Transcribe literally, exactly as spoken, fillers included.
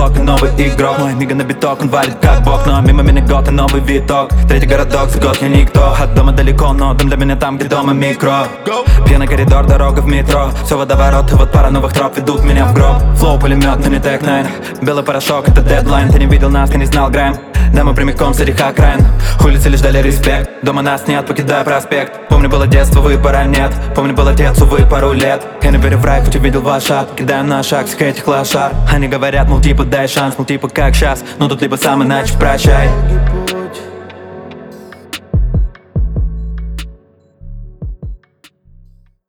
блок, ты новый игрок. Мой мига на биток, он валит как бог. Но мимо меня год и новый виток. Третий городок, за год я никто. От дома далеко, но дом для меня там, где дома микро. Пьяный коридор, дорога в метро. Все водоворот, и вот пара новых троп ведут меня в гроб. Флоу, пулемет, но не Тек найн. Белый порошок, это дедлайн. Ты не видел нас, ты не знал грайм. Да, мы прямиком с этих окраин. Улицы лишь дали респект. Дома нас нет, покидая проспект. Помню, было детство, выбора нет. Помню, был отец, увы, пару лет. Я не верю в рай, хоть увидел ваш ад. Кидаем на шаг всех этих лошар. Они говорят, мол, типа, дай шанс. Мол, типа, как щас. Но тут либо сам, иначе прощай.